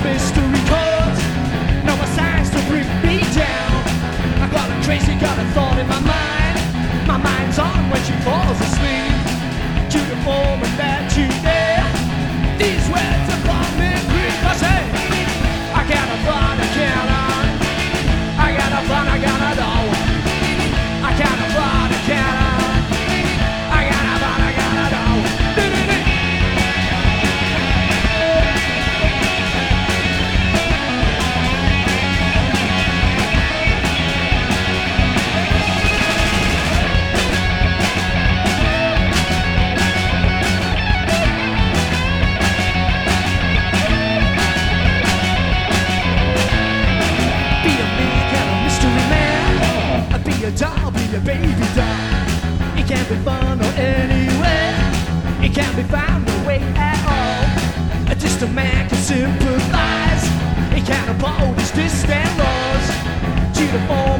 mystery chords. No more signs to bring me down. I got a crazy, got a thought in my mind. My mind's on when she falls asleep. To the moment that you dare. These words upon me creep. I say, I got a fun, I cannot. I got a fun, I got a doll. I got a fun, I cannot. I got a fun, I got a doll. Doll, be a baby doll. It can't be fun or anywhere. It can't be found no way at all. Just a man can sympathize. It can't uphold his distant laws. To the